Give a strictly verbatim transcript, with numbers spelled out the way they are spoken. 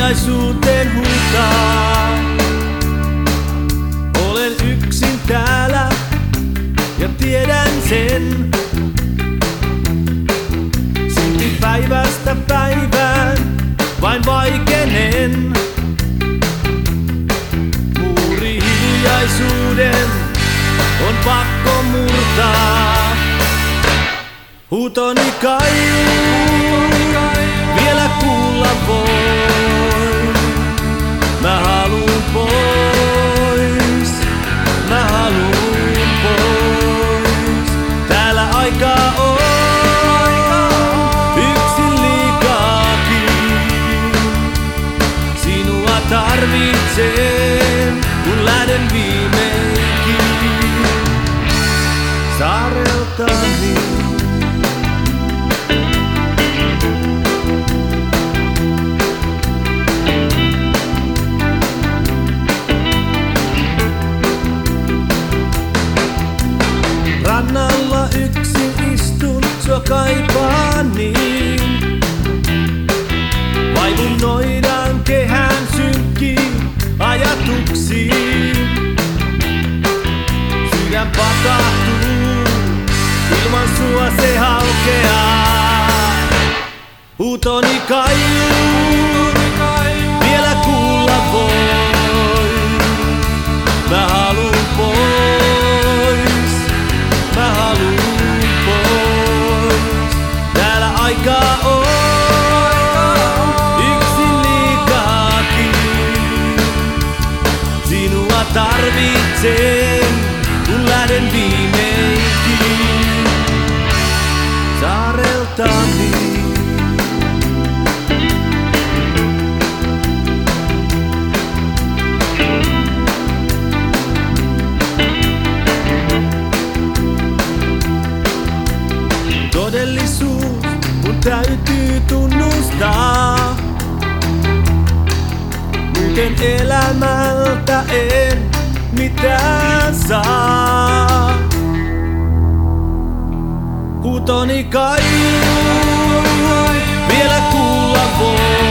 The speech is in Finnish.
hiljaisuuteen huutaa. Olen yksin täällä ja tiedän sen. Silti päivästä päivään vain vaikenen. Muuri hiljaisuuden on pakko murtaa. Huutoni kaiuu, vielä kuulla voi. Mä haluun pois, mä haluun pois. Täällä aikaa on yksin liikaakin. Sinua tarvitsen, kun lähden viimeinkin saareltani. Rannalla yksin istun, sua kaipaan niin. Vaivun noidan kehän synkkiin ajatuksiin. Sydän pakahtuu, ilman sua se halkeaa. Huutoni kaiuu, vielä kuulla voi. Mä haluun pois, mä haluun pois. Täällä aikaa on yksin liikaakin. Sinua tarvitsen, kun lähden viimeinkin saareltani. Todellisuus mun täytyy tunnustaa. Muuten elämältä en mitään saa. Huutoni kaiuu, vielä kuulla voi.